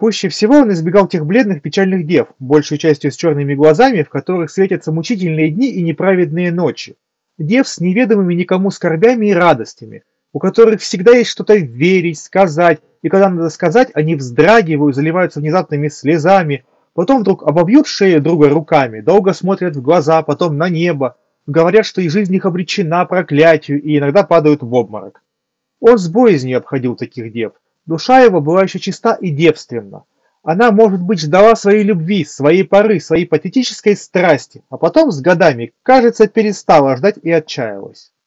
Пуще всего он избегал тех бледных печальных дев, большей частью с черными глазами, в которых светятся мучительные дни и неправедные ночи. Дев с неведомыми никому скорбями и радостями, у которых всегда есть что-то верить, сказать, и когда надо сказать, они вздрагивают, заливаются внезапными слезами, потом вдруг обобьют шею друга руками, долго смотрят в глаза, потом на небо, говорят, что и жизнь их обречена проклятию, и иногда падают в обморок. Он с боязнью обходил таких дев. Душа его была еще чиста и девственна. Она, может быть, ждала своей любви, своей поры, своей патетической страсти, а потом с годами, кажется, перестала ждать и отчаялась.